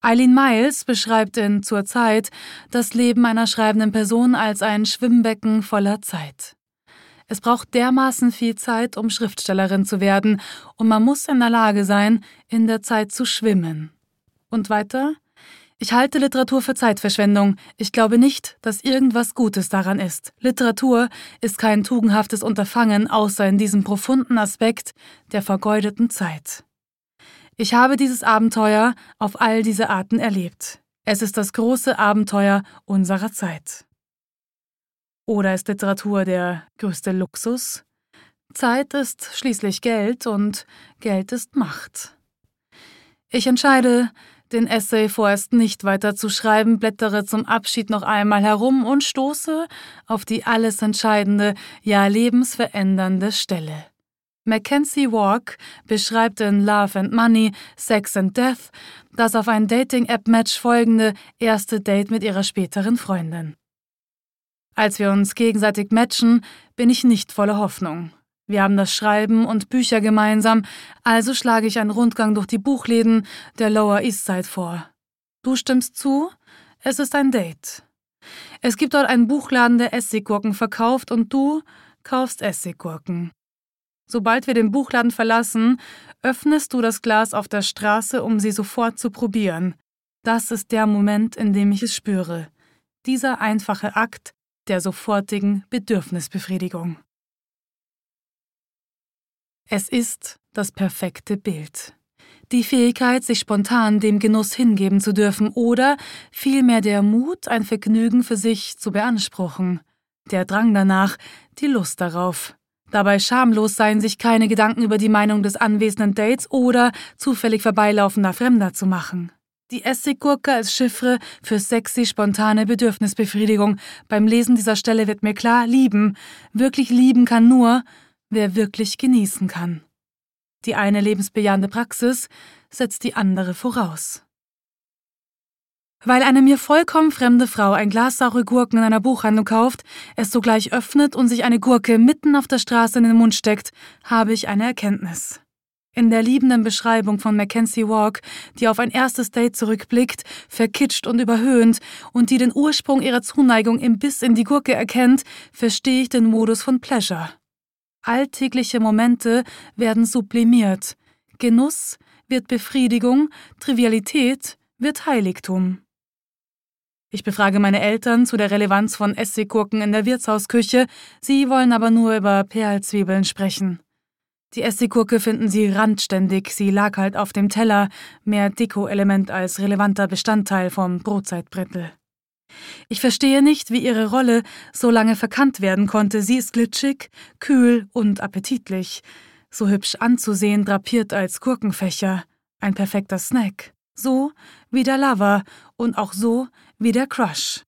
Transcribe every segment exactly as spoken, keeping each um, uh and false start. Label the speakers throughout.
Speaker 1: Eileen Miles beschreibt in Zur Zeit das Leben einer schreibenden Person als ein Schwimmbecken voller Zeit. Es braucht dermaßen viel Zeit, um Schriftstellerin zu werden, und man muss in der Lage sein, in der Zeit zu schwimmen. Und weiter: Ich halte Literatur für Zeitverschwendung. Ich glaube nicht, dass irgendwas Gutes daran ist. Literatur ist kein tugendhaftes Unterfangen, außer in diesem profunden Aspekt der vergeudeten Zeit. Ich habe dieses Abenteuer auf all diese Arten erlebt. Es ist das große Abenteuer unserer Zeit. Oder ist Literatur der größte Luxus? Zeit ist schließlich Geld und Geld ist Macht. Ich entscheide, den Essay vorerst nicht weiter zu schreiben, blättere zum Abschied noch einmal herum und stoße auf die alles entscheidende, ja lebensverändernde Stelle. Mackenzie Walk beschreibt in Love and Money, Sex and Death das auf ein Dating-App-Match folgende erste Date mit ihrer späteren Freundin. Als wir uns gegenseitig matchen, bin ich nicht voller Hoffnung. Wir haben das Schreiben und Bücher gemeinsam, also schlage ich einen Rundgang durch die Buchläden der Lower East Side vor. Du stimmst zu? Es ist ein Date. Es gibt dort einen Buchladen, der Essiggurken verkauft, und du kaufst Essiggurken. Sobald wir den Buchladen verlassen, öffnest du das Glas auf der Straße, um sie sofort zu probieren. Das ist der Moment, in dem ich es spüre. Dieser einfache Akt der sofortigen Bedürfnisbefriedigung. Es ist das perfekte Bild. Die Fähigkeit, sich spontan dem Genuss hingeben zu dürfen oder vielmehr der Mut, ein Vergnügen für sich zu beanspruchen. Der Drang danach, die Lust darauf. Dabei schamlos sein, sich keine Gedanken über die Meinung des anwesenden Dates oder zufällig vorbeilaufender Fremder zu machen. Die Essiggurke als Chiffre für sexy, spontane Bedürfnisbefriedigung. Beim Lesen dieser Stelle wird mir klar, lieben, wirklich lieben kann nur, wer wirklich genießen kann. Die eine lebensbejahende Praxis setzt die andere voraus. Weil eine mir vollkommen fremde Frau ein Glas saure Gurken in einer Buchhandlung kauft, es sogleich öffnet und sich eine Gurke mitten auf der Straße in den Mund steckt, habe ich eine Erkenntnis. In der liebenden Beschreibung von Mackenzie Walk, die auf ein erstes Date zurückblickt, verkitscht und überhöhnt und die den Ursprung ihrer Zuneigung im Biss in die Gurke erkennt, verstehe ich den Modus von Pleasure. Alltägliche Momente werden sublimiert. Genuss wird Befriedigung, Trivialität wird Heiligtum. Ich befrage meine Eltern zu der Relevanz von Essiggurken in der Wirtshausküche, sie wollen aber nur über Perlzwiebeln sprechen. Die Essiggurke finden sie randständig, sie lag halt auf dem Teller, mehr Deko-Element als relevanter Bestandteil vom Brotzeitbrettel. Ich verstehe nicht, wie ihre Rolle so lange verkannt werden konnte. Sie ist glitschig, kühl und appetitlich, so hübsch anzusehen, drapiert als Gurkenfächer, ein perfekter Snack. So wie der Lover und auch so wie der Crush.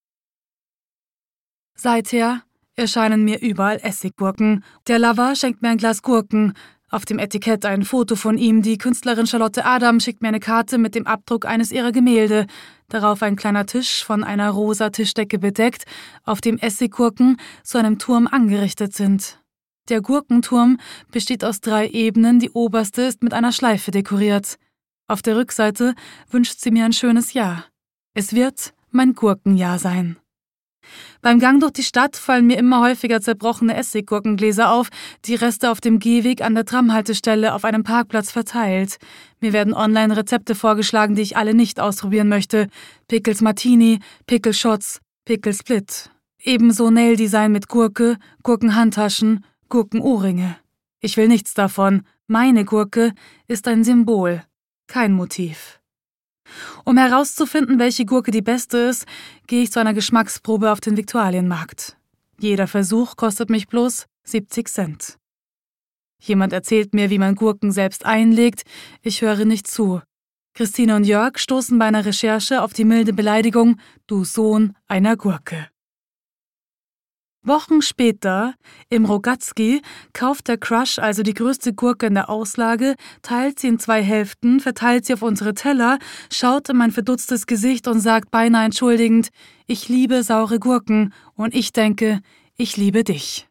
Speaker 1: Seither erscheinen mir überall Essiggurken. Der Lover schenkt mir ein Glas Gurken. Auf dem Etikett ein Foto von ihm. Die Künstlerin Charlotte Adam schickt mir eine Karte mit dem Abdruck eines ihrer Gemälde. Darauf ein kleiner Tisch von einer rosa Tischdecke bedeckt, auf dem Essiggurken zu einem Turm angerichtet sind. Der Gurkenturm besteht aus drei Ebenen, die oberste ist mit einer Schleife dekoriert. Auf der Rückseite wünscht sie mir ein schönes Jahr. Es wird mein Gurkenjahr sein. Beim Gang durch die Stadt fallen mir immer häufiger zerbrochene Essiggurkengläser auf, die Reste auf dem Gehweg an der Tramhaltestelle auf einem Parkplatz verteilt. Mir werden online Rezepte vorgeschlagen, die ich alle nicht ausprobieren möchte. Pickles Martini, Pickle Shots, Pickle Split. Ebenso Nail-Design mit Gurke, Gurkenhandtaschen, Gurkenohrringe. Ich will nichts davon. Meine Gurke ist ein Symbol, kein Motiv. Um herauszufinden, welche Gurke die beste ist, gehe ich zu einer Geschmacksprobe auf den Viktualienmarkt. Jeder Versuch kostet mich bloß siebzig Cent. Jemand erzählt mir, wie man Gurken selbst einlegt, ich höre nicht zu. Christine und Jörg stoßen bei einer Recherche auf die milde Beleidigung, du Sohn einer Gurke. Wochen später, im Rogatski, kauft der Crush also die größte Gurke in der Auslage, teilt sie in zwei Hälften, verteilt sie auf unsere Teller, schaut in mein verdutztes Gesicht und sagt beinahe entschuldigend, ich liebe saure Gurken und ich denke, ich liebe dich.